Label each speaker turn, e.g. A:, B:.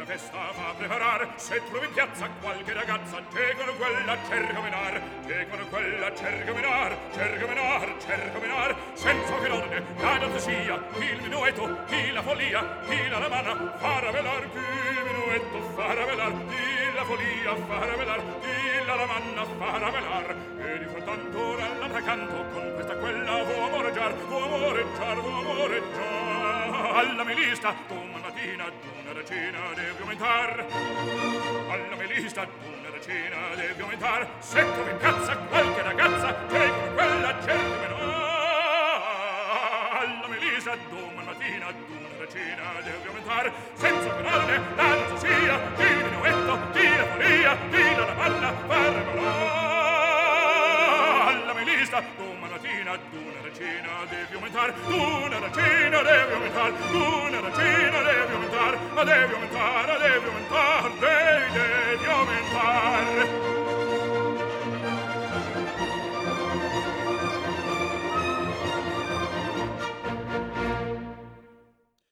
A: una festa fa preparar. Se trovi in piazza qualche ragazza, te con quella cerca menar, te con quella cerca menar, cerca menar, cerca menar, senza che donne, la danza sia, il minuetto, chi la follia, chi la manna, farà velar, chi il minuetto, farà velar, chi la follia, farà velar, chi la manna, farà velar. E di frattanto l'altra canto, con questa quella vuoi amoreggiar, vuoi amoreggiar, vuoi amoreggiar. Alla melista, una mattina, una regina devi aumentar. Alla melista, una regina devi aumentar. Se trovi in piazza qualche ragazza, che con quella cerca menor. Alla melista, una mattina, una regina devi aumentar. Senza penarne, la danza sia, il minuetto, chi la follia, chi la balla, far regolar. Alla melista, una mattina, una regina devi aumentar, una regina devi aumentar, una regina devi aumentar, ma devi aumentar.